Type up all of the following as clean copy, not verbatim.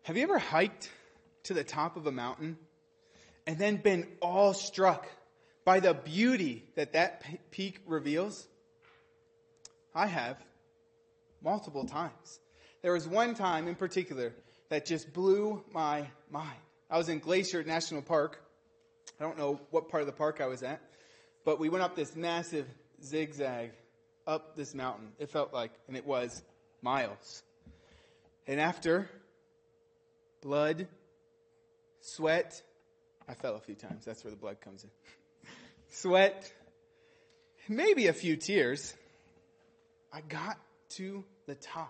Have you ever hiked to the top of a mountain and then been awestruck by the beauty that peak reveals? I have, multiple times. There was one time in particular that just blew my mind. I was in Glacier National Park. I don't know what part of the park I was at, but we went up this massive zigzag up this mountain. It felt like, and it was, miles. And after blood, sweat, I fell a few times. That's where the blood comes in. Sweat, maybe a few tears. I got to the top.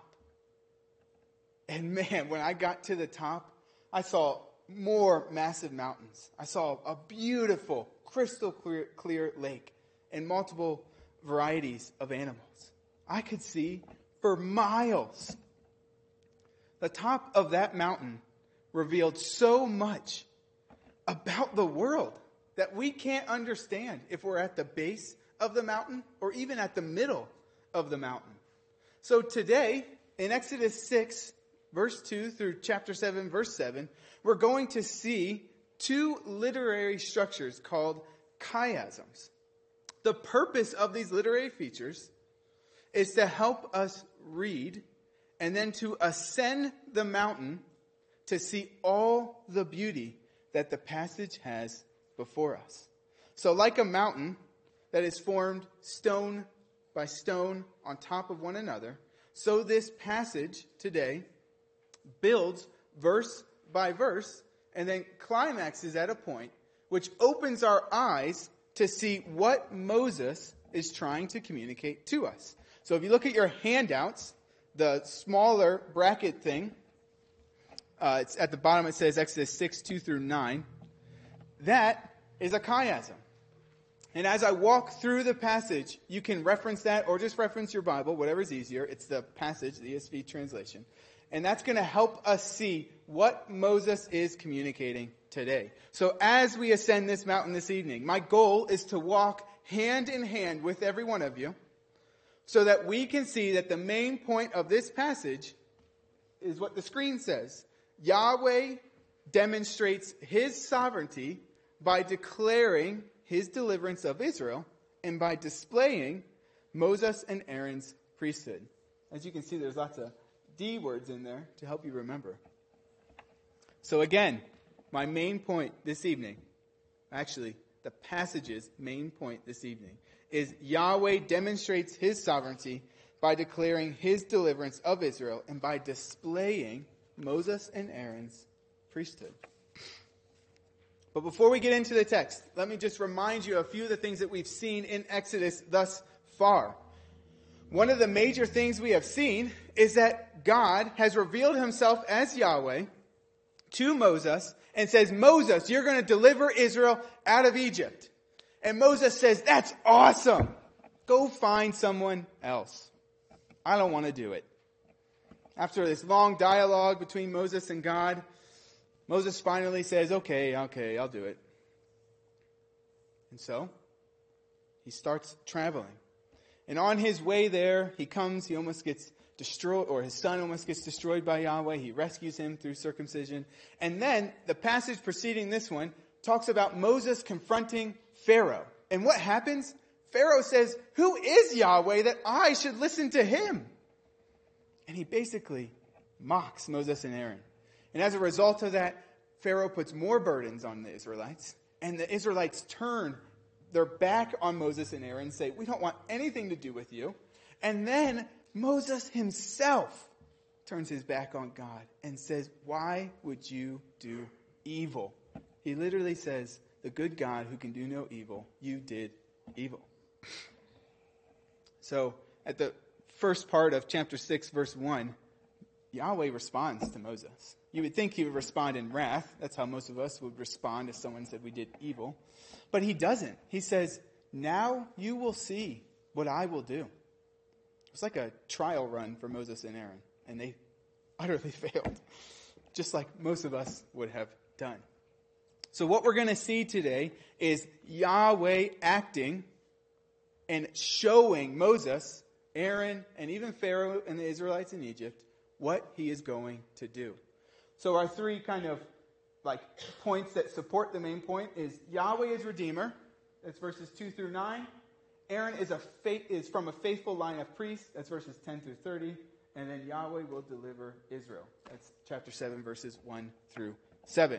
And man, when I got to the top, I saw more massive mountains. I saw a beautiful, crystal clear lake and multiple varieties of animals. I could see for miles. The top of that mountain revealed so much about the world that we can't understand if we're at the base of the mountain or even at the middle of the mountain. So today, in Exodus 6, verse 2 through chapter 7, verse 7, we're going to see two literary structures called chiasms. The purpose of these literary features is to help us read and then to ascend the mountain to see all the beauty that the passage has before us. So like a mountain that is formed stone by stone on top of one another, so this passage today builds verse by verse and then climaxes at a point which opens our eyes to see what Moses is trying to communicate to us. So if you look at your handouts, the smaller bracket thing, it's at the bottom, it says Exodus 6, 2 through 9. That is a chiasm. And as I walk through the passage, you can reference that or just reference your Bible, whatever's easier. It's the passage, the ESV translation. And that's going to help us see what Moses is communicating today. So as we ascend this mountain this evening, my goal is to walk hand in hand with every one of you so that we can see that the main point of this passage is what the screen says. Yahweh demonstrates his sovereignty by declaring his deliverance of Israel and by displaying Moses and Aaron's priesthood. As you can see, there's lots of D words in there to help you remember. So again, my main point this evening, actually the passage's main point this evening, is Yahweh demonstrates his sovereignty by declaring his deliverance of Israel and by displaying Moses and Aaron's priesthood. But before we get into the text, let me just remind you of a few of the things that we've seen in Exodus thus far. One of the major things we have seen is that God has revealed himself as Yahweh to Moses and says, Moses, you're going to deliver Israel out of Egypt. And Moses says, that's awesome. Go find someone else. I don't want to do it. After this long dialogue between Moses and God, Moses finally says, okay, I'll do it. And so, he starts traveling. And on his way there, he almost gets destroyed, or his son almost gets destroyed by Yahweh. He rescues him through circumcision. And then, the passage preceding this one talks about Moses confronting Pharaoh. And what happens? Pharaoh says, who is Yahweh that I should listen to him? And he basically mocks Moses and Aaron. And as a result of that, Pharaoh puts more burdens on the Israelites. And the Israelites turn their back on Moses and Aaron and say, we don't want anything to do with you. And then Moses himself turns his back on God and says, why would you do evil? He literally says, the good God who can do no evil, you did evil. So at the first part of chapter 6, verse 1, Yahweh responds to Moses. You would think he would respond in wrath. That's how most of us would respond if someone said we did evil. But he doesn't. He says, now you will see what I will do. It's like a trial run for Moses and Aaron. And they utterly failed. Just like most of us would have done. So what we're going to see today is Yahweh acting and showing Moses, Aaron, and even Pharaoh and the Israelites in Egypt what he is going to do. So our three kind of like points that support the main point is Yahweh is Redeemer. That's verses 2 through 9. Aaron is from a faithful line of priests. That's verses 10 through 30. And then Yahweh will deliver Israel. That's chapter 7, verses 1 through 7.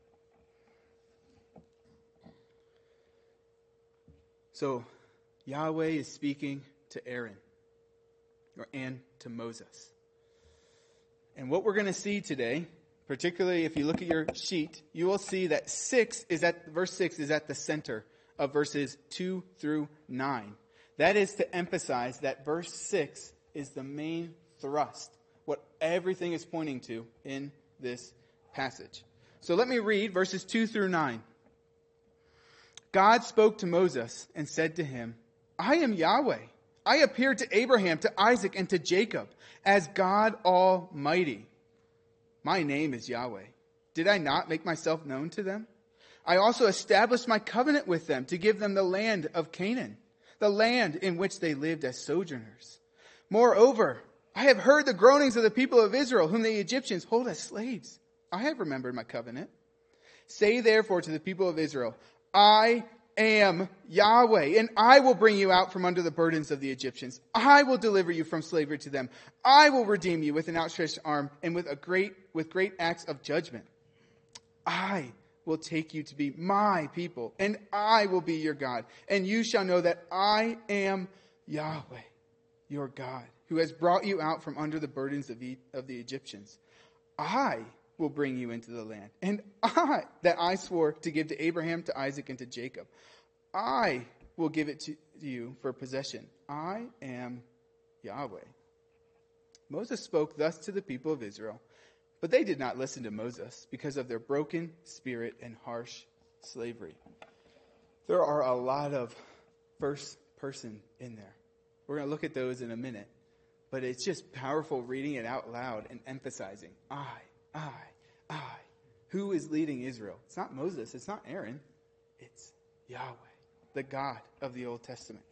So Yahweh is speaking to Aaron and to Moses. And what we're going to see today, particularly if you look at your sheet, you will see that verse 6 is at the center of verses 2 through 9. That is to emphasize that verse 6 is the main thrust, what everything is pointing to in this passage. So let me read verses 2 through 9. God spoke to Moses and said to him, I am Yahweh. I appeared to Abraham, to Isaac, and to Jacob as God Almighty. My name is Yahweh. Did I not make myself known to them? I also established my covenant with them to give them the land of Canaan, the land in which they lived as sojourners. Moreover, I have heard the groanings of the people of Israel, whom the Egyptians hold as slaves. I have remembered my covenant. Say therefore to the people of Israel, I am Yahweh, and I will bring you out from under the burdens of the Egyptians. I will deliver you from slavery to them. I will redeem you with an outstretched arm and with great acts of judgment. I will take you to be my people, and I will be your God. And you shall know that I am Yahweh, your God, who has brought you out from under the burdens of the Egyptians. I will bring you into the land, and I swore to give to Abraham, to Isaac, and to Jacob. I will give it to you for possession. I am Yahweh. Moses spoke thus to the people of Israel, but they did not listen to Moses because of their broken spirit and harsh slavery. There are a lot of first person in there. We're going to look at those in a minute, but it's just powerful reading it out loud and emphasizing, I. Who is leading Israel? It's not Moses. It's not Aaron. It's Yahweh, the God of the Old Testament.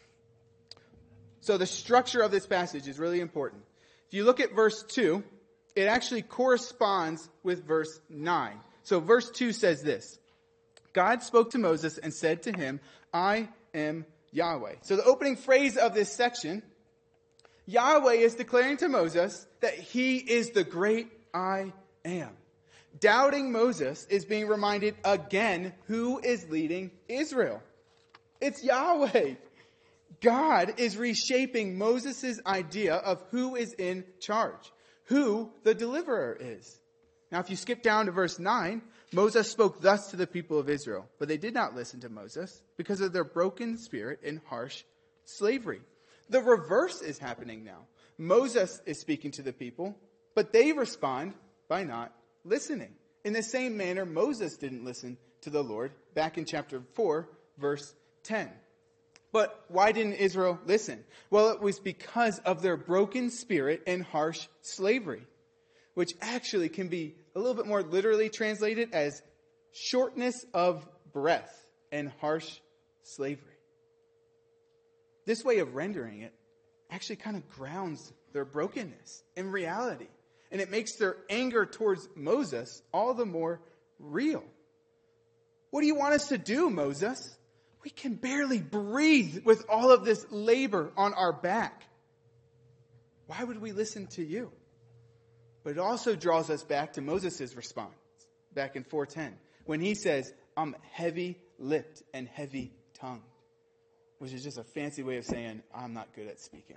So the structure of this passage is really important. If you look at verse 2, it actually corresponds with verse 9. So verse 2 says this. God spoke to Moses and said to him, I am Yahweh. So the opening phrase of this section, Yahweh is declaring to Moses that he is the great I am. Doubting Moses is being reminded again who is leading Israel. It's Yahweh. God is reshaping Moses' idea of who is in charge, who the deliverer is. Now, if you skip down to verse 9, Moses spoke thus to the people of Israel, but they did not listen to Moses because of their broken spirit and harsh slavery. The reverse is happening now. Moses is speaking to the people, but they respond by not listening. In the same manner, Moses didn't listen to the Lord back in chapter 4, verse 10. But why didn't Israel listen? Well, it was because of their broken spirit and harsh slavery, which actually can be a little bit more literally translated as shortness of breath and harsh slavery. This way of rendering it actually kind of grounds their brokenness in reality. And it makes their anger towards Moses all the more real. What do you want us to do, Moses? We can barely breathe with all of this labor on our back. Why would we listen to you? But it also draws us back to Moses' response back in 4:10 when he says, I'm heavy-lipped and heavy-tongued, which is just a fancy way of saying I'm not good at speaking.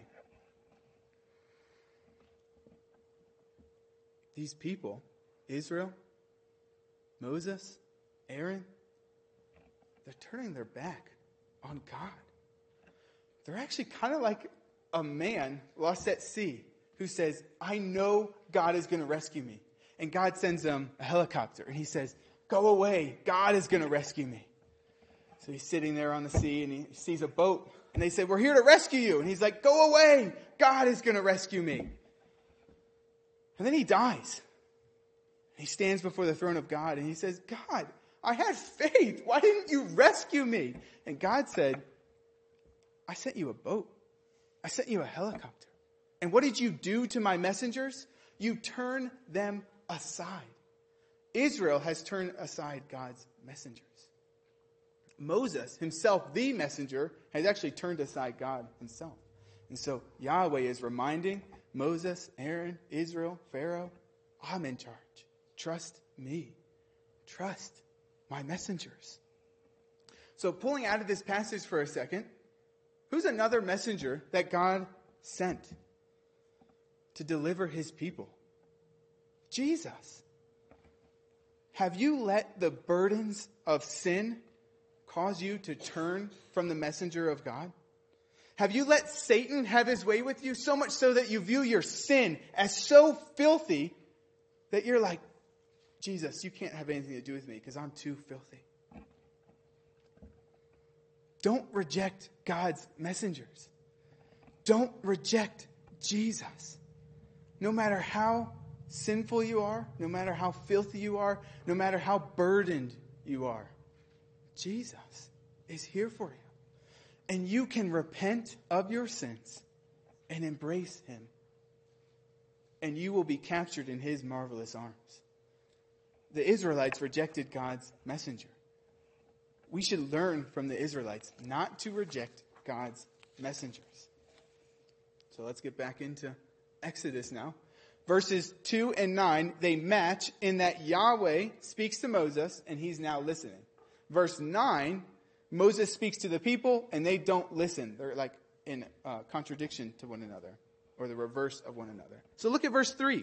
These people, Israel, Moses, Aaron, they're turning their back on God. They're actually kind of like a man lost at sea who says, I know God is going to rescue me. And God sends him a helicopter. And he says, go away. God is going to rescue me. So he's sitting there on the sea and he sees a boat. And they say, we're here to rescue you. And he's like, go away. God is going to rescue me. And then he dies. He stands before the throne of God and he says, God, I had faith. Why didn't you rescue me? And God said, I sent you a boat. I sent you a helicopter. And what did you do to my messengers? You turn them aside. Israel has turned aside God's messengers. Moses himself, the messenger, has actually turned aside God himself. And so Yahweh is reminding Moses, Aaron, Israel, Pharaoh, I'm in charge. Trust me. Trust my messengers. So pulling out of this passage for a second, who's another messenger that God sent to deliver his people? Jesus. Have you let the burdens of sin cause you to turn from the messenger of God? Have you let Satan have his way with you so much so that you view your sin as so filthy that you're like, Jesus, you can't have anything to do with me because I'm too filthy? Don't reject God's messengers. Don't reject Jesus. No matter how sinful you are, no matter how filthy you are, no matter how burdened you are, Jesus is here for you. And you can repent of your sins and embrace him. And you will be captured in his marvelous arms. The Israelites rejected God's messenger. We should learn from the Israelites not to reject God's messengers. So let's get back into Exodus now. Verses 2 and 9, they match in that Yahweh speaks to Moses and he's now listening. Verse 9, Moses speaks to the people and they don't listen. They're like in contradiction to one another, or the reverse of one another. So look at verse 3.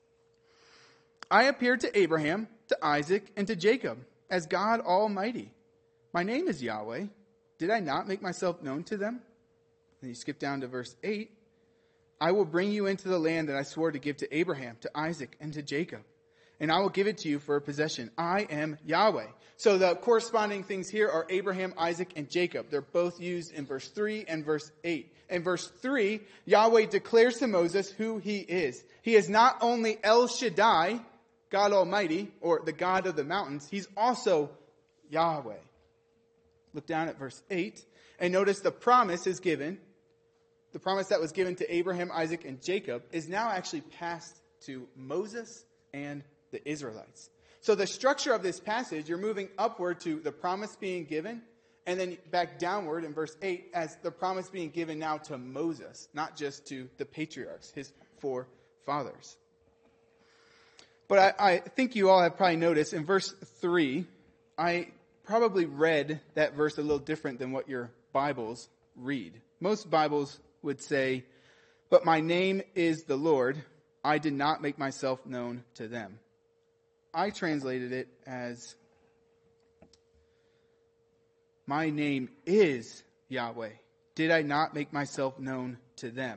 I appeared to Abraham, to Isaac, and to Jacob as God Almighty. My name is Yahweh. Did I not make myself known to them? And you skip down to verse 8. I will bring you into the land that I swore to give to Abraham, to Isaac, and to Jacob. And I will give it to you for a possession. I am Yahweh. So the corresponding things here are Abraham, Isaac, and Jacob. They're both used in verse 3 and verse 8. In verse 3, Yahweh declares to Moses who he is. He is not only El Shaddai, God Almighty, or the God of the mountains. He's also Yahweh. Look down at verse 8 and notice the promise is given. The promise that was given to Abraham, Isaac, and Jacob is now actually passed to Moses and the Israelites. So the structure of this passage, you're moving upward to the promise being given, and then back downward in verse 8 as the promise being given now to Moses, not just to the patriarchs, his forefathers. But I think you all have probably noticed in verse 3, I probably read that verse a little different than what your Bibles read. Most Bibles would say, but my name is the Lord. I did not make myself known to them. I translated it as, my name is Yahweh. Did I not make myself known to them? ?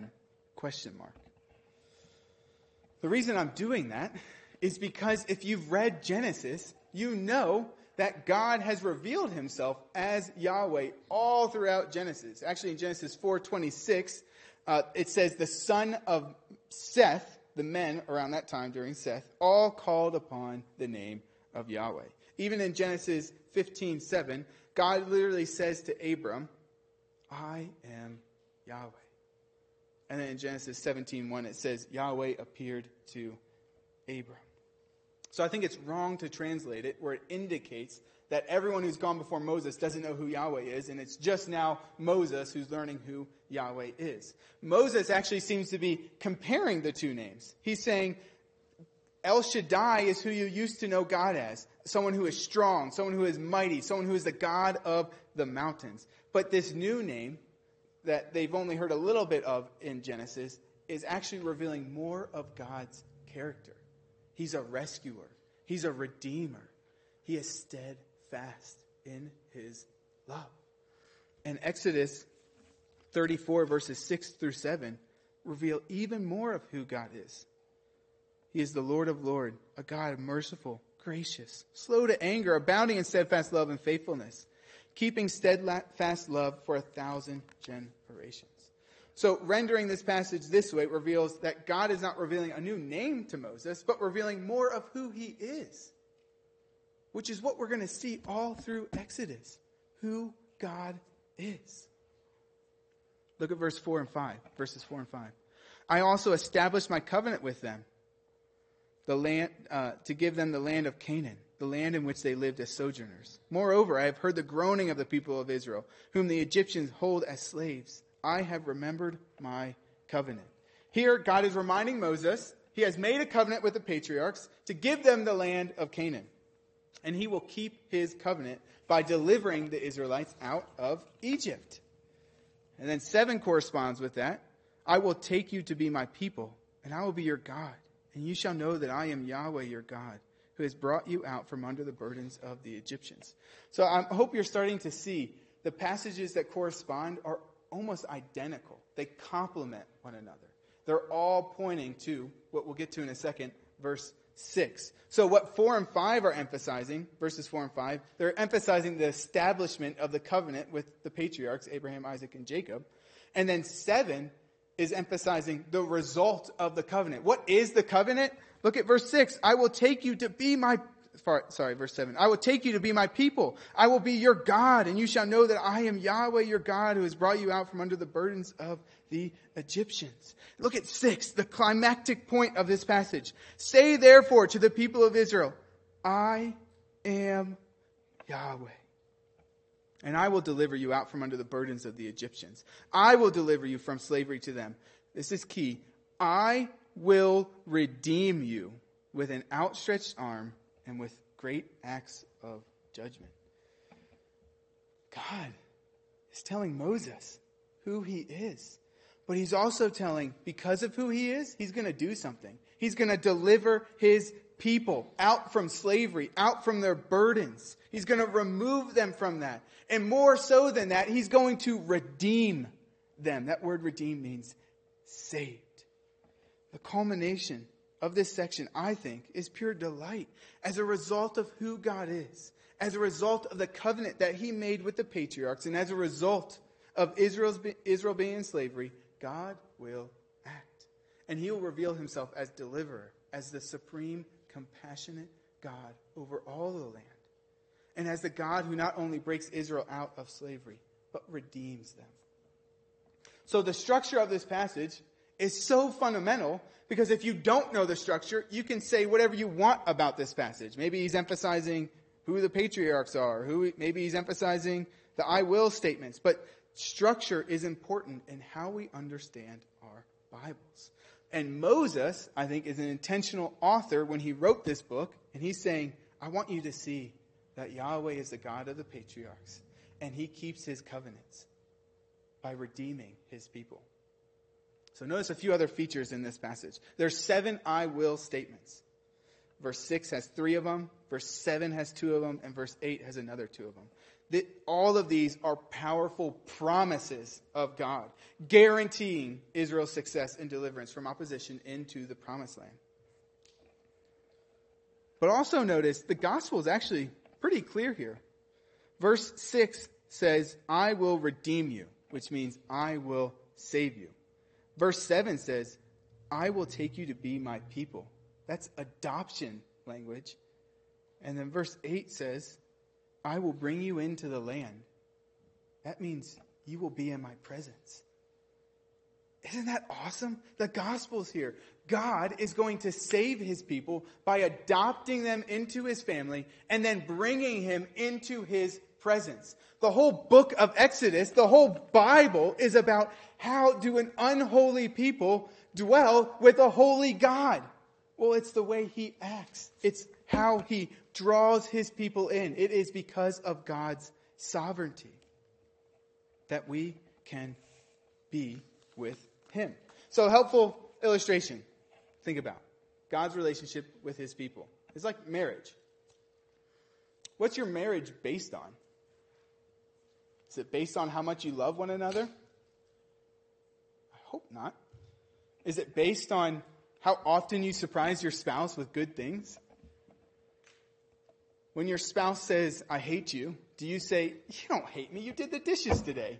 The reason I'm doing that is because if you've read Genesis, you know that God has revealed himself as Yahweh all throughout Genesis. Actually, in Genesis 4:26, it says the son of Seth, the men around that time during Seth, all called upon the name of Yahweh. Even in Genesis 15:7, God literally says to Abram, I am Yahweh. And then in Genesis 17:1, it says Yahweh appeared to Abram. So I think it's wrong to translate it where it indicates that everyone who's gone before Moses doesn't know who Yahweh is, and it's just now Moses who's learning who Yahweh is. Moses actually seems to be comparing the two names. He's saying El Shaddai is who you used to know God as, someone who is strong, someone who is mighty, someone who is the God of the mountains. But this new name that they've only heard a little bit of in Genesis is actually revealing more of God's character. He's a rescuer. He's a redeemer. He is steadfast in his love. And Exodus 34 verses 6 through 7 reveal even more of who God is. He is the Lord of lords, a God merciful, gracious, slow to anger, abounding in steadfast love and faithfulness, keeping steadfast love for 1,000 generations. So rendering this passage this way reveals that God is not revealing a new name to Moses, but revealing more of who he is, which is what we're going to see all through Exodus, who God is. Look at verses 4 and 5. I also established my covenant with them, the land, to give them the land of Canaan, the land in which they lived as sojourners. Moreover, I have heard the groaning of the people of Israel, whom the Egyptians hold as slaves. I have remembered my covenant. Here, God is reminding Moses, he has made a covenant with the patriarchs to give them the land of Canaan. And he will keep his covenant by delivering the Israelites out of Egypt. And then 7 corresponds with that. I will take you to be my people, and I will be your God. And you shall know that I am Yahweh your God, who has brought you out from under the burdens of the Egyptians. So I hope you're starting to see the passages that correspond are almost identical. They complement one another. They're all pointing to what we'll get to in a second, verse 6. So what 4 and 5 are emphasizing, verses 4 and 5, they're emphasizing the establishment of the covenant with the patriarchs, Abraham, Isaac, and Jacob. And then 7 is emphasizing the result of the covenant. What is the covenant? Look at verse 6. I will take you to be my... verse 7. I will take you to be my people. I will be your God, and you shall know that I am Yahweh your God, who has brought you out from under the burdens of the Egyptians. Look at 6, the climactic point of this passage. Say therefore to the people of Israel, I am Yahweh. And I will deliver you out from under the burdens of the Egyptians. I will deliver you from slavery to them. This is key. I will redeem you with an outstretched arm and with great acts of judgment. God is telling Moses who he is. But he's also telling, because of who he is, he's going to do something. He's going to deliver his people out from slavery, out from their burdens. He's going to remove them from that. And more so than that, he's going to redeem them. That word redeem means saved. The culmination of this section, I think, is pure delight as a result of who God is, as a result of the covenant that he made with the patriarchs, and as a result of Israel being in slavery, God will act. And he will reveal himself as deliverer, as the supreme, compassionate God over all the land, and as the God who not only breaks Israel out of slavery, but redeems them. So the structure of this passage is so fundamental, because if you don't know the structure, you can say whatever you want about this passage. Maybe he's emphasizing who the patriarchs are. Maybe he's emphasizing the I will statements. But structure is important in how we understand our Bibles. And Moses, I think, is an intentional author when he wrote this book. And he's saying, I want you to see that Yahweh is the God of the patriarchs. And he keeps his covenants by redeeming his people. So notice a few other features in this passage. There's 7 I will statements. Verse 6 has 3 of them. Verse 7 has 2 of them. And verse 8 has another 2 of them. All of these are powerful promises of God, guaranteeing Israel's success and deliverance from opposition into the promised land. But also notice the gospel is actually pretty clear here. Verse 6 says, I will redeem you, which means I will save you. Verse 7 says, I will take you to be my people. That's adoption language. And then verse 8 says, I will bring you into the land. That means you will be in my presence. Isn't that awesome? The gospel's here. God is going to save his people by adopting them into his family and then bringing him into his presence. The whole book of Exodus, the whole Bible, is about how do an unholy people dwell with a holy God. Well, it's the way he acts. It's how he draws his people in. It is because of God's sovereignty that we can be with him. So, helpful illustration. Think about God's relationship with his people. It's like marriage. What's your marriage based on? Is it based on how much you love one another? I hope not. Is it based on how often you surprise your spouse with good things? When your spouse says, I hate you, do you say, you don't hate me, you did the dishes today?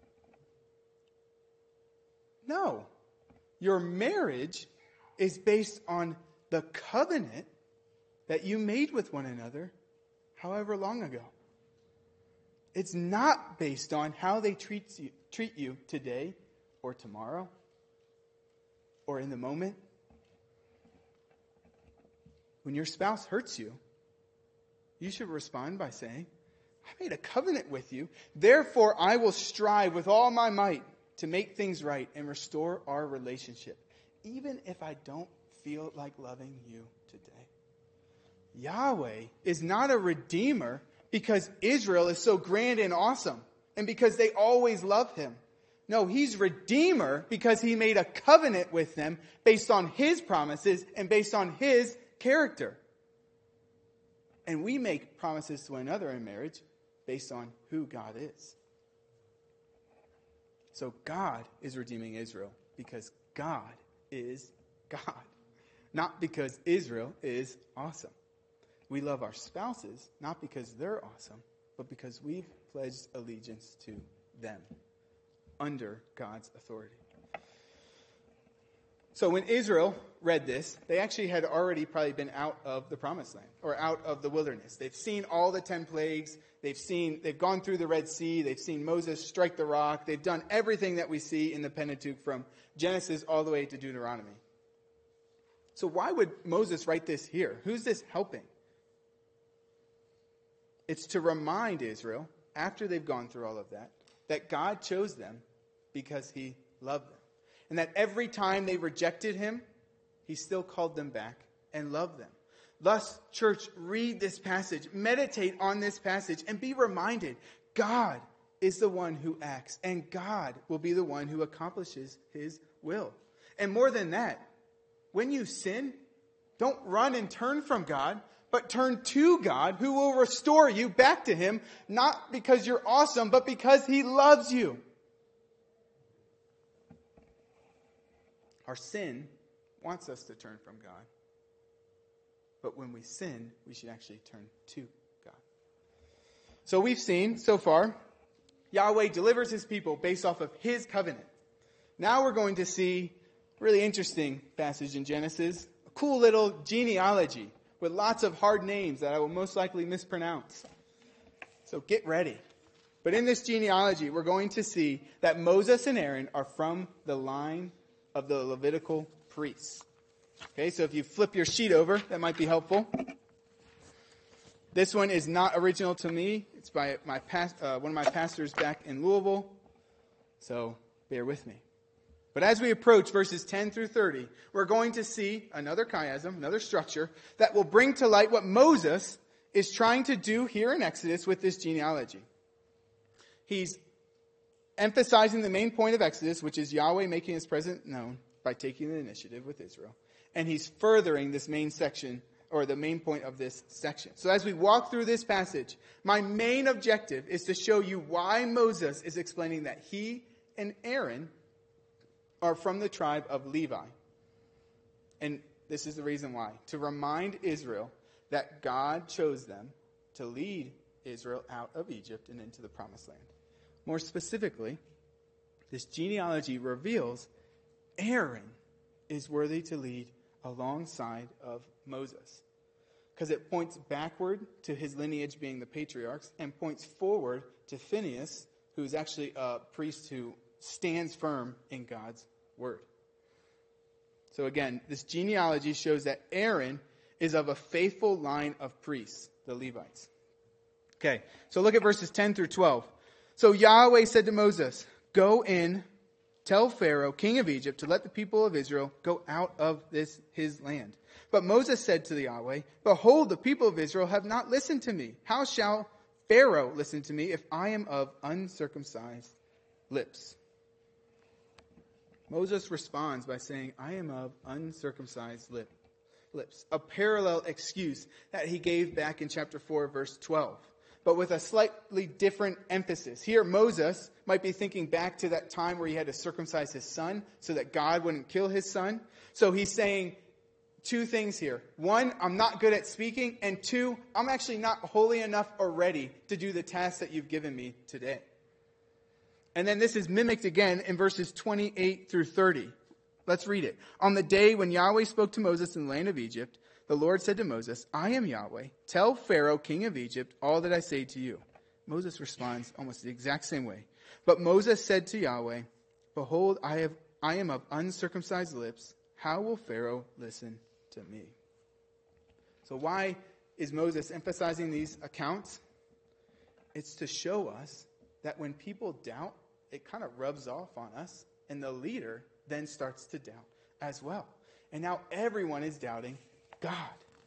No. Your marriage is based on the covenant that you made with one another however long ago. It's not based on how they treat you today or tomorrow or in the moment. When your spouse hurts you, you should respond by saying, I made a covenant with you. Therefore, I will strive with all my might to make things right and restore our relationship, even if I don't feel like loving you today. Yahweh is not a redeemer because Israel is so grand and awesome and because they always love him. No, he's redeemer because he made a covenant with them based on his promises and based on his character. And we make promises to one another in marriage based on who God is. So God is redeeming Israel because God is God, not because Israel is awesome. We love our spouses not because they're awesome, but because we've pledged allegiance to them under God's authority. So when Israel read this, they actually had already probably been out of the promised land or out of the wilderness. They've seen all the 10 plagues. They've gone through the Red Sea. They've seen Moses strike the rock. They've done everything that we see in the Pentateuch from Genesis all the way to Deuteronomy. So why would Moses write this here? Who's this helping? It's to remind Israel, after they've gone through all of that, that God chose them because he loved them. And that every time they rejected him, he still called them back and loved them. Thus, church, read this passage, meditate on this passage, and be reminded, God is the one who acts, and God will be the one who accomplishes his will. And more than that, when you sin, don't run and turn from God, but turn to God, who will restore you back to him, not because you're awesome, but because he loves you. Our sin wants us to turn from God. But when we sin, we should actually turn to God. So we've seen so far, Yahweh delivers his people based off of his covenant. Now we're going to see a really interesting passage in Genesis, a cool little genealogy with lots of hard names that I will most likely mispronounce. So get ready. But in this genealogy, we're going to see that Moses and Aaron are from the line of the Levitical priests. Okay, so if you flip your sheet over, that might be helpful. This one is not original to me. It's by one of my pastors back in Louisville. So bear with me. But as we approach verses 10 through 30, we're going to see another chiasm, another structure, that will bring to light what Moses is trying to do here in Exodus with this genealogy. He's emphasizing the main point of Exodus, which is Yahweh making his presence known by taking the initiative with Israel. And he's furthering this main section, or the main point of this section. So as we walk through this passage, my main objective is to show you why Moses is explaining that he and Aaron are from the tribe of Levi. And this is the reason why. To remind Israel that God chose them to lead Israel out of Egypt and into the promised land. More specifically, this genealogy reveals Aaron is worthy to lead alongside of Moses. Because it points backward to his lineage being the patriarchs and points forward to Phinehas, who's actually a priest who stands firm in God's word. So again, this genealogy shows that Aaron is of a faithful line of priests, the Levites. Okay, so look at verses 10 through 12. So Yahweh said to Moses, "Go in, tell Pharaoh, king of Egypt, to let the people of Israel go out of his land." But Moses said to Yahweh, "Behold, the people of Israel have not listened to me. How shall Pharaoh listen to me if I am of uncircumcised lips?" Moses responds by saying, "I am of uncircumcised lips." A parallel excuse that he gave back in chapter 4, verse 12. But with a slightly different emphasis. Here, Moses might be thinking back to that time where he had to circumcise his son so that God wouldn't kill his son. So he's saying two things here. One, I'm not good at speaking. And two, I'm actually not holy enough or ready to do the task that you've given me today. And then this is mimicked again in verses 28 through 30. Let's read it. On the day when Yahweh spoke to Moses in the land of Egypt, the Lord said to Moses, "I am Yahweh. Tell Pharaoh, king of Egypt, all that I say to you." Moses responds almost the exact same way. But Moses said to Yahweh, "Behold, I am of uncircumcised lips. How will Pharaoh listen to me?" So why is Moses emphasizing these accounts? It's to show us that when people doubt, it kind of rubs off on us, and the leader then starts to doubt as well. And now everyone is doubting God.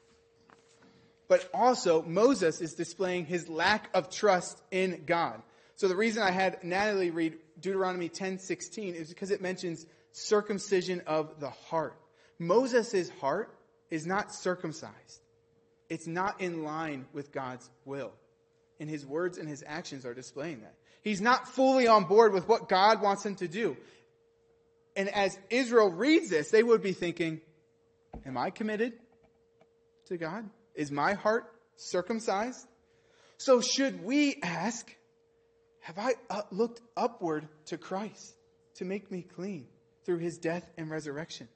But also, Moses is displaying his lack of trust in God. So the reason I had Natalie read Deuteronomy 10:16 is because it mentions circumcision of the heart. Moses' heart is not circumcised. It's not in line with God's will. And his words and his actions are displaying that. He's not fully on board with what God wants him to do. And as Israel reads this, they would be thinking, am I committed to God? Is my heart circumcised? So should we ask, have I looked upward to Christ to make me clean through his death and resurrection?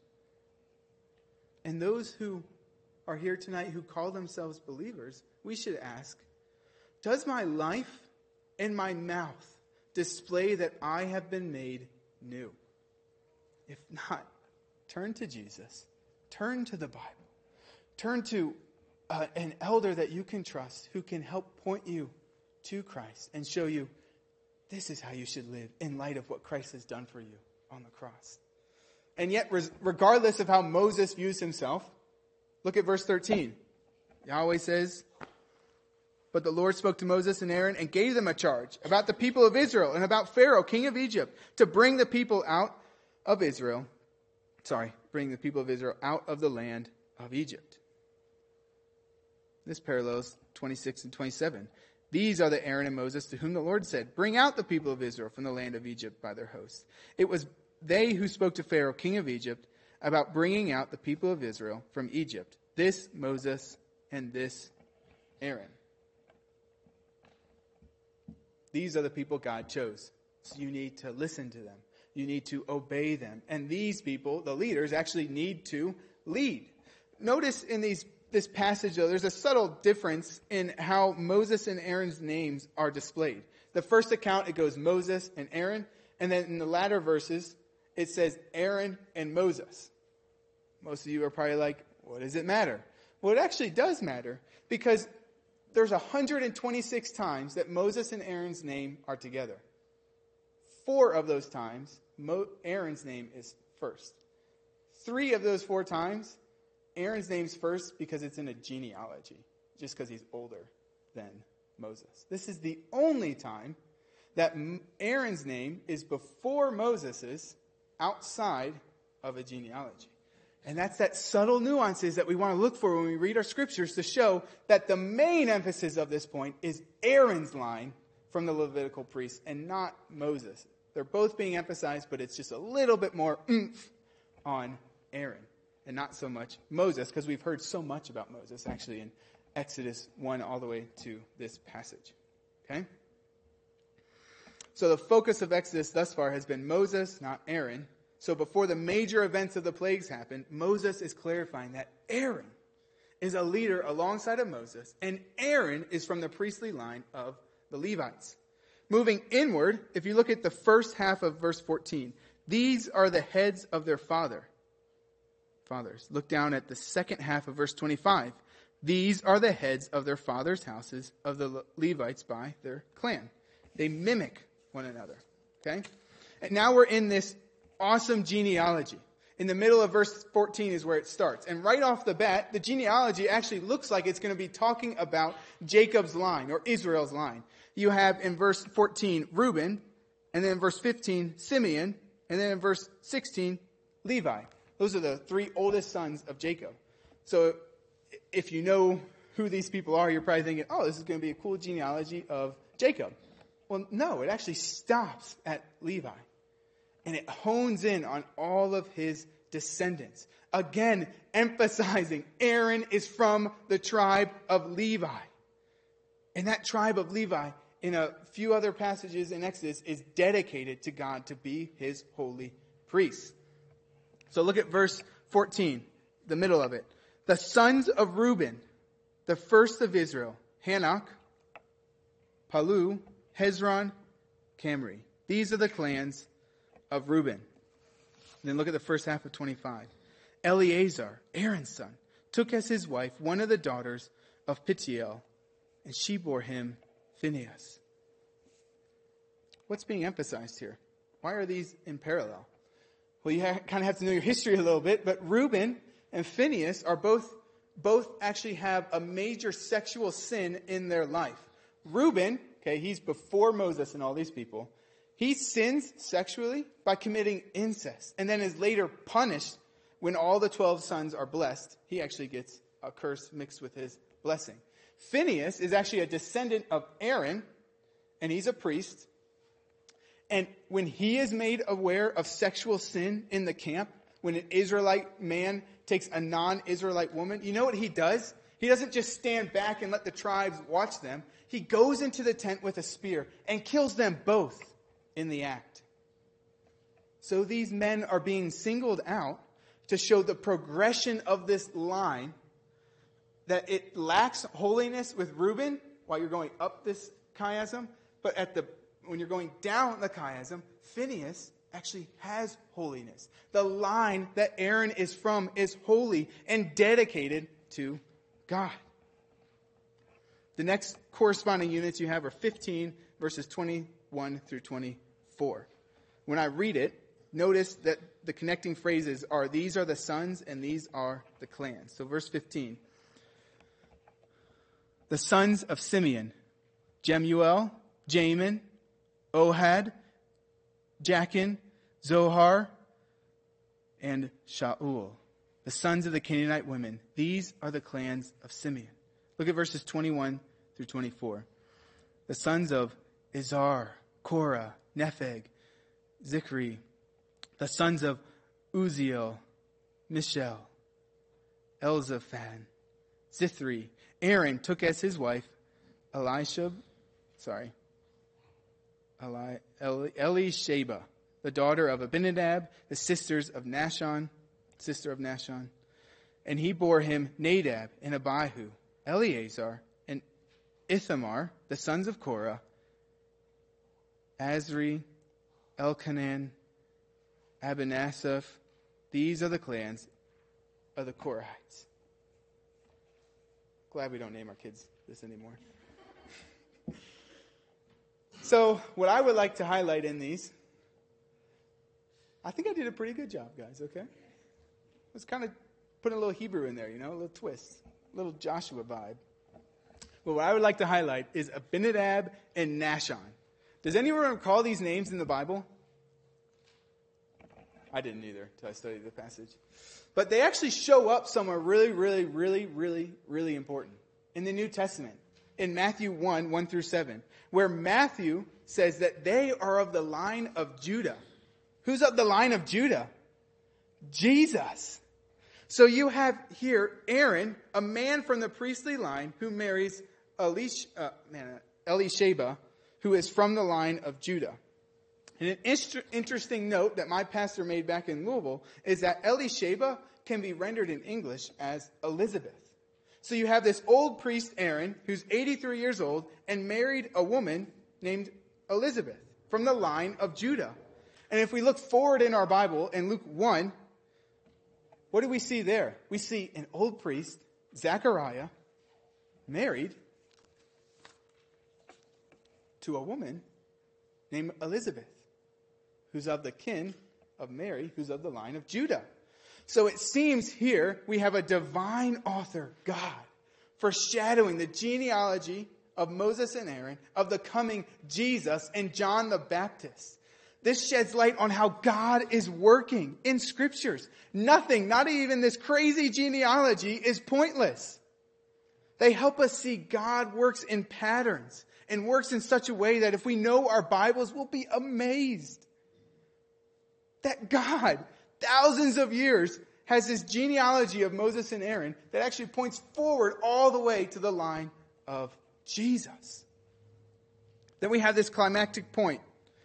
And those who are here tonight who call themselves believers, we should ask, does my life and my mouth display that I have been made new? If not, turn to Jesus. Turn to the Bible. Turn to an elder that you can trust who can help point you to Christ and show you this is how you should live in light of what Christ has done for you on the cross. And yet, regardless of how Moses views himself, look at verse 13. Yahweh says, but the Lord spoke to Moses and Aaron and gave them a charge about the people of Israel and about Pharaoh, king of Egypt, to bring the people out of Israel. Bring the people of Israel out of the land of Egypt. This parallels 26 and 27. These are the Aaron and Moses to whom the Lord said, bring out the people of Israel from the land of Egypt by their hosts. It was they who spoke to Pharaoh, king of Egypt, about bringing out the people of Israel from Egypt. This Moses and this Aaron. These are the people God chose. So you need to listen to them. You need to obey them. And these people, the leaders, actually need to lead. Notice in this passage, though, there's a subtle difference in how Moses and Aaron's names are displayed. The first account, it goes Moses and Aaron. And then in the latter verses, it says Aaron and Moses. Most of you are probably like, what does it matter? Well, it actually does matter because there's 126 times that Moses and Aaron's name are together. 4 of those times, Aaron's name is first. 3 of those 4 times, Aaron's name's first because it's in a genealogy, just because he's older than Moses. This is the only time that Aaron's name is before Moses's outside of a genealogy. And that's that subtle nuances that we want to look for when we read our scriptures to show that the main emphasis of this point is Aaron's line from the Levitical priests and not Moses. They're both being emphasized, but it's just a little bit more oomph on Aaron and not so much Moses, because we've heard so much about Moses actually in Exodus 1 all the way to this passage. Okay? So the focus of Exodus thus far has been Moses, not Aaron. So before the major events of the plagues happen, Moses is clarifying that Aaron is a leader alongside of Moses, and Aaron is from the priestly line of the Levites. Moving inward, if you look at the first half of verse 14, these are the heads of their fathers. Look down at the second half of verse 25. These are the heads of their fathers' houses of the Levites by their clan. They mimic one another. Okay? And now we're in this awesome genealogy. In the middle of verse 14 is where it starts. And right off the bat, the genealogy actually looks like it's going to be talking about Jacob's line or Israel's line. You have in verse 14, Reuben, and then in verse 15, Simeon, and then in verse 16, Levi. Those are the 3 oldest sons of Jacob. So if you know who these people are, you're probably thinking, oh, this is going to be a cool genealogy of Jacob. Well, no, it actually stops at Levi. And it hones in on all of his descendants. Again, emphasizing Aaron is from the tribe of Levi. And that tribe of Levi, in a few other passages in Exodus, is dedicated to God to be his holy priest. So look at verse 14, the middle of it. The sons of Reuben, the first of Israel, Hanok, Palu, Hezron, Camri. These are the clans of Reuben. And then look at the first half of 25. Eleazar, Aaron's son, took as his wife one of the daughters of Pitiel, and she bore him Phinehas. What's being emphasized here? Why are these in parallel? Well, you kind of have to know your history a little bit, but Reuben and Phinehas are both actually have a major sexual sin in their life. Reuben, okay, he's before Moses and all these people. He sins sexually by committing incest and then is later punished when all the 12 sons are blessed. He actually gets a curse mixed with his blessing. Phinehas is actually a descendant of Aaron, and he's a priest. And when he is made aware of sexual sin in the camp, when an Israelite man takes a non-Israelite woman, you know what he does? He doesn't just stand back and let the tribes watch them. He goes into the tent with a spear and kills them both in the act. So these men are being singled out to show the progression of this line, that it lacks holiness with Reuben while you're going up this chiasm, but when you're going down the chiasm, Phinehas actually has holiness. The line that Aaron is from is holy and dedicated to God. The next corresponding units you have are 15 verses 21 through 24. When I read it, notice that the connecting phrases are, these are the sons and these are the clans. So verse 15. The sons of Simeon, Jemuel, Jamin, Ohad, Jachin, Zohar, and Shaul. The sons of the Canaanite women. These are the clans of Simeon. Look at verses 21 through 24. The sons of Izhar, Korah, Nepheg, Zichri. The sons of Uziel, Mishael, Elzaphan, Zithri. Aaron took as his wife Elisheba, the daughter of Abinadab, the sister of Nashon, and he bore him Nadab and Abihu, Eleazar and Ithamar, the sons of Korah, Azri, Elkanan, Abinasaph. These are the clans of the Korahites. Glad we don't name our kids this anymore. So, what I would like to highlight in these, I think I did a pretty good job, guys, okay? Let's kind of put a little Hebrew in there, a little twist, a little Joshua vibe. But what I would like to highlight is Abinadab and Nashon. Does anyone recall these names in the Bible? I didn't either until I studied the passage. But they actually show up somewhere really, really, really, really, really important in the New Testament. In Matthew 1 through 7, where Matthew says that they are of the line of Judah. Who's of the line of Judah? Jesus. So you have here Aaron, a man from the priestly line, who marries Elisheba, who is from the line of Judah. And an interesting note that my pastor made back in Louisville is that Elisheba can be rendered in English as Elizabeth. So you have this old priest, Aaron, who's 83 years old, and married a woman named Elizabeth from the line of Judah. And if we look forward in our Bible, in Luke 1, what do we see there? We see an old priest, Zechariah, married to a woman named Elizabeth, who's of the kin of Mary, who's of the line of Judah. So it seems here we have a divine author, God, foreshadowing the genealogy of Moses and Aaron, of the coming Jesus and John the Baptist. This sheds light on how God is working in scriptures. Nothing, not even this crazy genealogy, is pointless. They help us see God works in patterns and works in such a way that if we know our Bibles, we'll be amazed that God, thousands of years, has this genealogy of Moses and Aaron that actually points forward all the way to the line of Jesus. Then we have this climactic point,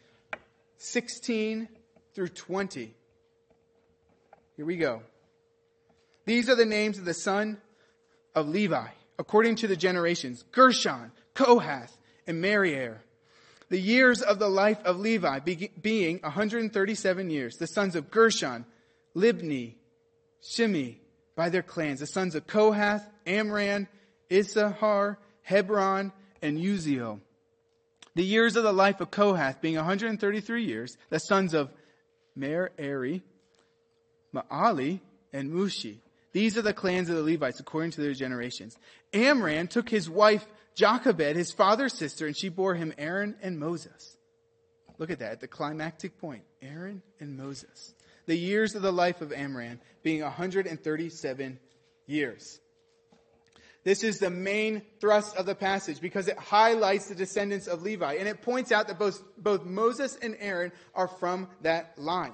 16 through 20. Here we go. These are the names of the son of Levi, according to the generations: Gershon, Kohath, and Merari. The years of the life of Levi being 137 years. The sons of Gershon, Libni, Shimi, by their clans. The sons of Kohath, Amram, Issachar, Hebron, and Uzziel. The years of the life of Kohath being 133 years. The sons of Merari, Maali, and Mushi. These are the clans of the Levites according to their generations. Amram took his wife Jochebed, his father's sister, and she bore him Aaron and Moses. Look at that, at the climactic point. Aaron and Moses. The years of the life of Amram being 137 years. This is the main thrust of the passage because it highlights the descendants of Levi. And it points out that both Moses and Aaron are from that line.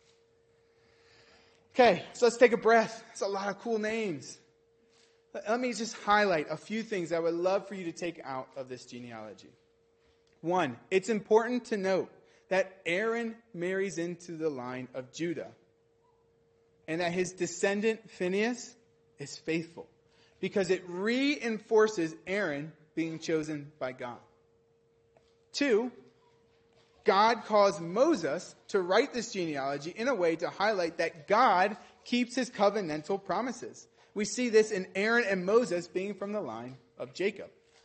Okay, so let's take a breath. It's a lot of cool names. Let me just highlight a few things I would love for you to take out of this genealogy. One, it's important to note that Aaron marries into the line of Judah and that his descendant Phinehas is faithful because it reinforces Aaron being chosen by God. Two, God caused Moses to write this genealogy in a way to highlight that God keeps his covenantal promises. We see this in Aaron and Moses being from the line of Jacob.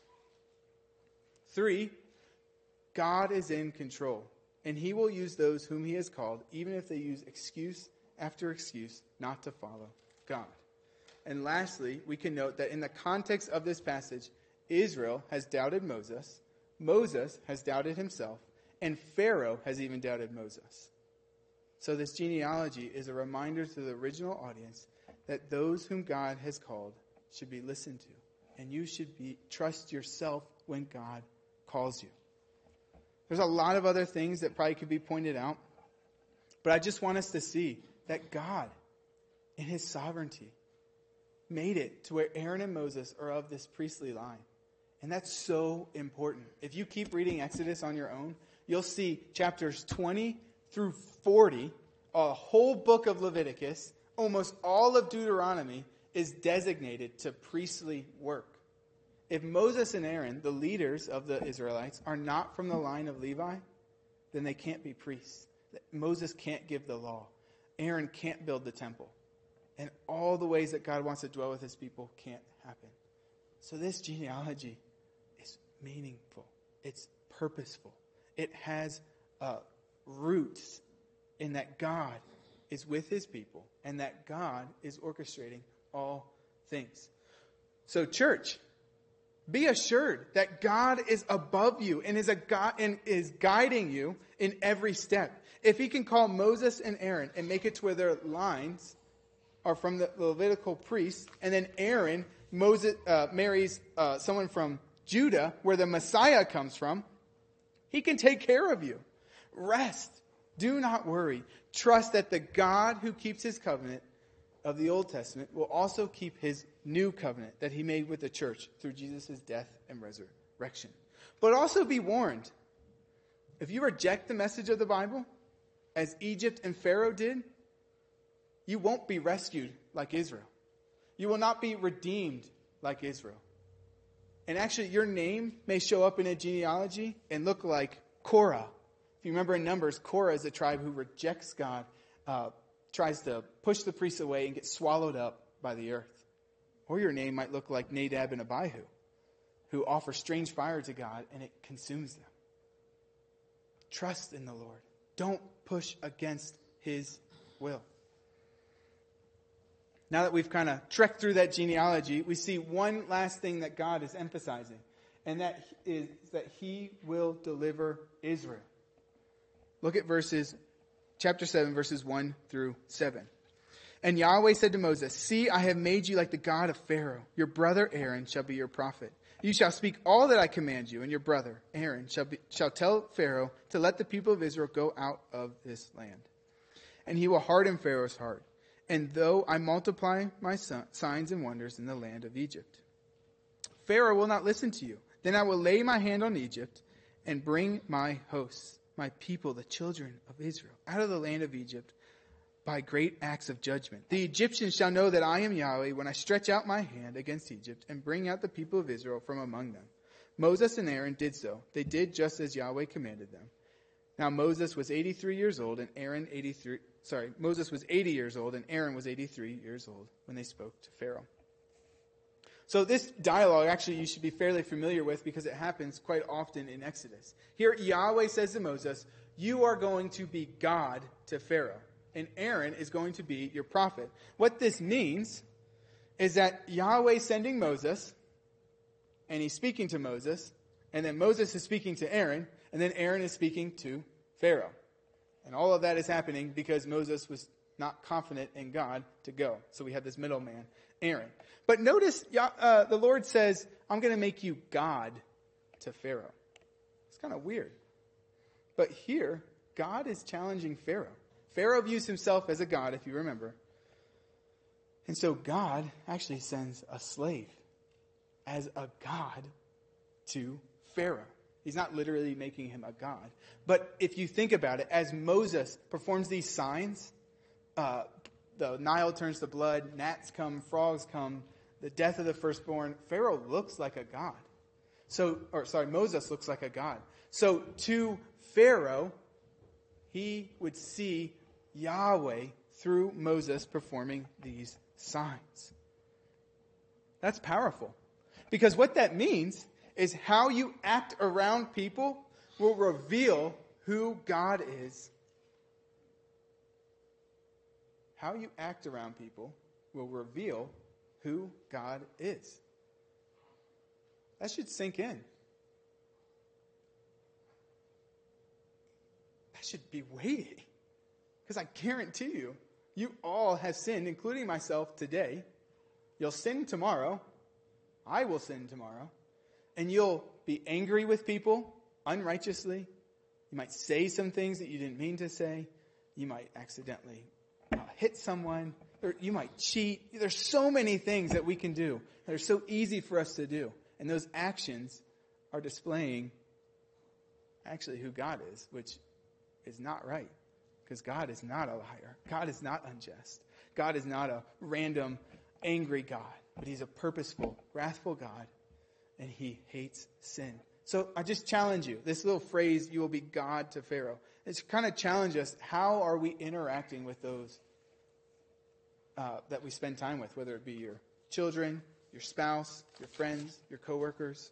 Three, God is in control, and he will use those whom he has called, even if they use excuse after excuse not to follow God. And lastly, we can note that in the context of this passage, Israel has doubted Moses, Moses has doubted himself, and Pharaoh has even doubted Moses. So this genealogy is a reminder to the original audience that those whom God has called should be listened to. And you should trust yourself when God calls you. There's a lot of other things that probably could be pointed out. But I just want us to see that God, in his sovereignty, made it to where Aaron and Moses are of this priestly line. And that's so important. If you keep reading Exodus on your own, you'll see chapters 20 through 40, a whole book of Leviticus, almost all of Deuteronomy is designated to priestly work. If Moses and Aaron, the leaders of the Israelites, are not from the line of Levi, then they can't be priests. Moses can't give the law. Aaron can't build the temple. And all the ways that God wants to dwell with his people can't happen. So this genealogy is meaningful. It's purposeful. It has roots in that God is with his people and that God is orchestrating all things. So church, be assured that God is above you and is guiding you in every step. If he can call Moses and Aaron and make it to where their lines are from the Levitical priests, and then Aaron marries someone from Judah, where the Messiah comes from, he can take care of you. Rest. Do not worry. Trust that the God who keeps his covenant of the Old Testament will also keep his new covenant that he made with the church through Jesus' death and resurrection. But also be warned. If you reject the message of the Bible, as Egypt and Pharaoh did, you won't be rescued like Israel. You will not be redeemed like Israel. And actually, your name may show up in a genealogy and look like Korah. If you remember in Numbers, Korah is a tribe who rejects God, tries to push the priests away and get swallowed up by the earth. Or your name might look like Nadab and Abihu, who offer strange fire to God and it consumes them. Trust in the Lord. Don't push against his will. Now that we've kind of trekked through that genealogy, we see one last thing that God is emphasizing, and that is that he will deliver Israel. Look at chapter 7, verses 1 through 7. And Yahweh said to Moses, "See, I have made you like the God of Pharaoh. Your brother Aaron shall be your prophet. You shall speak all that I command you, and your brother Aaron shall tell Pharaoh to let the people of Israel go out of this land. And he will harden Pharaoh's heart. And though I multiply my signs and wonders in the land of Egypt, Pharaoh will not listen to you. Then I will lay my hand on Egypt and bring my hosts, my people, the children of Israel, out of the land of Egypt by great acts of judgment. The Egyptians shall know that I am Yahweh when I stretch out my hand against Egypt and bring out the people of Israel from among them." Moses and Aaron did so. They did just as Yahweh commanded them. Now Moses was 83 years old and Aaron Moses was 80 years old and Aaron was 83 years old when they spoke to Pharaoh. So this dialogue, actually, you should be fairly familiar with because it happens quite often in Exodus. Here, Yahweh says to Moses, you are going to be God to Pharaoh, and Aaron is going to be your prophet. What this means is that Yahweh is sending Moses, and he's speaking to Moses, and then Moses is speaking to Aaron, and then Aaron is speaking to Pharaoh. And all of that is happening because Moses was not confident in God to go. So we have this middleman, Aaron. But notice the Lord says, I'm going to make you God to Pharaoh. It's kind of weird. But here, God is challenging Pharaoh. Pharaoh views himself as a god, if you remember. And so God actually sends a slave as a god to Pharaoh. He's not literally making him a god. But if you think about it, as Moses performs these signs, the Nile turns to blood, gnats come, frogs come, the death of the firstborn, Pharaoh looks like a god. Moses looks like a god. So to Pharaoh, he would see Yahweh through Moses performing these signs. That's powerful. Because what that means is how you act around people will reveal who God is. How you act around people will reveal who God is. That should sink in. That should be weighty. Because I guarantee you, you all have sinned, including myself today. You'll sin tomorrow. I will sin tomorrow. And you'll be angry with people unrighteously. You might say some things that you didn't mean to say. You might accidentally hit someone. Or you might cheat. There's so many things that we can do that are so easy for us to do. And those actions are displaying actually who God is, which is not right. Because God is not a liar. God is not unjust. God is not a random, angry God. But he's a purposeful, wrathful God. And he hates sin. So I just challenge you. This little phrase, you will be God to Pharaoh. It's kind of challenge us. How are we interacting with those that we spend time with? Whether it be your children, your spouse, your friends, your coworkers.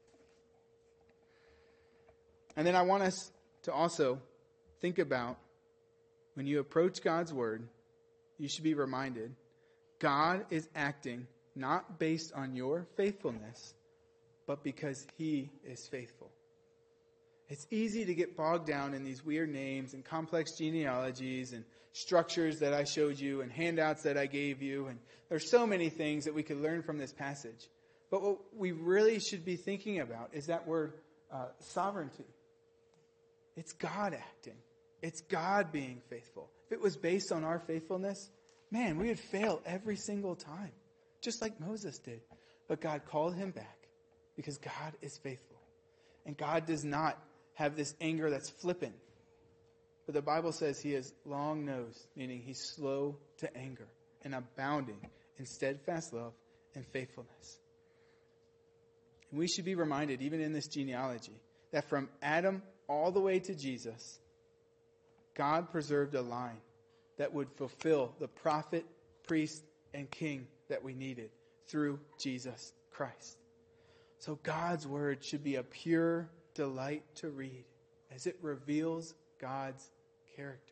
And then I want us to also think about when you approach God's word, you should be reminded God is acting not based on your faithfulness, but because he is faithful. It's easy to get bogged down in these weird names and complex genealogies and structures that I showed you and handouts that I gave you. And there's so many things that we could learn from this passage. But what we really should be thinking about is that word sovereignty. It's God acting. It's God being faithful. If it was based on our faithfulness, man, we would fail every single time, just like Moses did. But God called him back because God is faithful. And God does not have this anger that's flippant. But the Bible says he is long-nosed, meaning he's slow to anger and abounding in steadfast love and faithfulness. And we should be reminded, even in this genealogy, that from Adam all the way to Jesus, God preserved a line that would fulfill the prophet, priest, and king that we needed through Jesus Christ. So God's word should be a pure delight to read as it reveals God's character.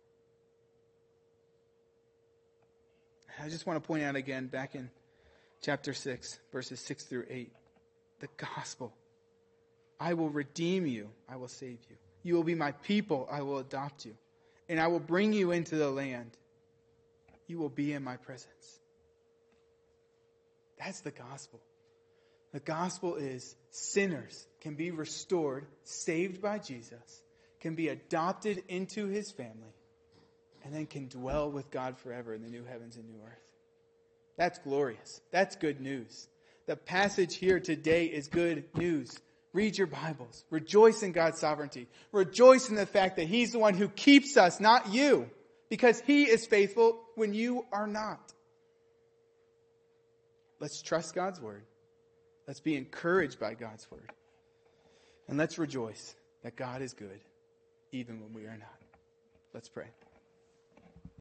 I just want to point out again, back in chapter 6, verses 6 through 8, the gospel. I will redeem you. I will save you. You will be my people. I will adopt you. And I will bring you into the land. You will be in my presence. That's the gospel. The gospel is sinners can be restored, saved by Jesus, can be adopted into his family, and then can dwell with God forever in the new heavens and new earth. That's glorious. That's good news. The passage here today is good news. Read your Bibles. Rejoice in God's sovereignty. Rejoice in the fact that he's the one who keeps us, not you, because he is faithful when you are not. Let's trust God's word. Let's be encouraged by God's word. And let's rejoice that God is good, even when we are not. Let's pray.